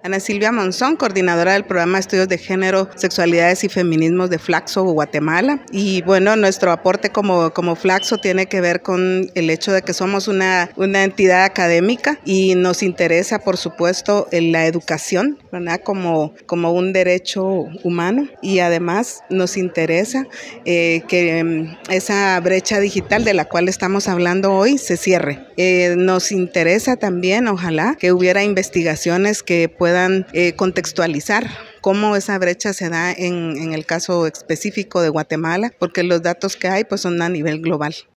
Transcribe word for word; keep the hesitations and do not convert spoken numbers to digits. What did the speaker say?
Ana Silvia Monzón, coordinadora del programa de estudios de género, sexualidades y feminismos de Flaxo, Guatemala. Y bueno, nuestro aporte como, como Flaxo tiene que ver con el hecho de que somos una, una entidad académica y nos interesa, por supuesto, la educación, ¿verdad? Como, como un derecho humano, y además nos interesa eh, que um, esa brecha digital de la cual estamos hablando hoy se cierre. Eh, nos interesa también, ojalá, que hubiera investigaciones que puedan eh, contextualizar cómo esa brecha se da en, en el caso específico de Guatemala, porque los datos que hay pues son a nivel global.